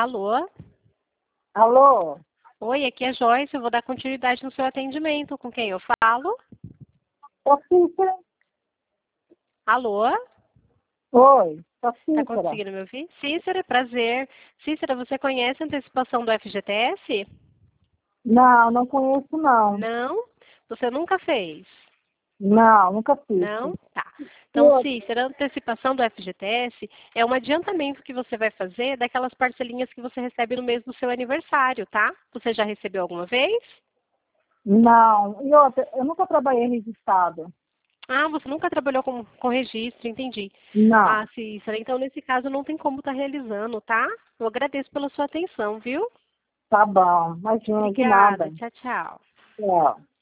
Alô? Alô? Oi, aqui é Joyce. Eu vou dar continuidade no seu atendimento. Com quem eu falo? Ô, Cícera. Alô? Oi, ô, Tá Cícera. conseguindo me ouvir? Cícera, prazer. Cícera, você conhece a antecipação do FGTS? Não, não conheço, não. Não? Você nunca fez? Não, nunca fiz. Não? Tá. E Então, outra, Cícera, a antecipação do FGTS é um adiantamento que você vai fazer daquelas parcelinhas que você recebe no mês do seu aniversário, tá? Você já recebeu alguma vez? não. E outra, eu nunca trabalhei registrado. Ah, você nunca trabalhou com registro, entendi. Não. Ah, Cícera, então nesse caso não tem como estar realizando, tá? Eu agradeço pela sua atenção, viu? Tá bom. Imagina, de nada. Obrigada. Tchau, tchau. Tchau.